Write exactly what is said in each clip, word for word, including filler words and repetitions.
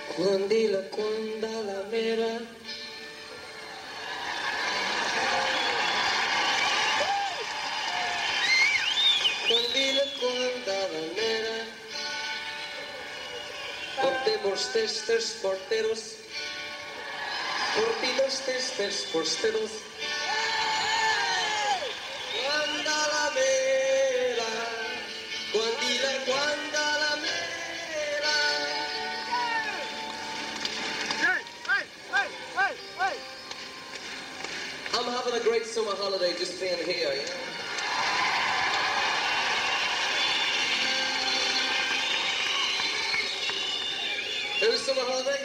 Quandila quandala mera. Quandila quandala mera. Portemos testers porteros. Portinos testers porteros. Quandala mera. Quandila quandala mera. I'm having a great summer holiday just being here, you know. Who's summer holiday?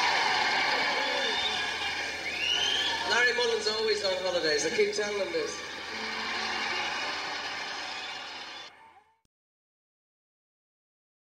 Larry Mullen's always on holidays. I keep telling him this.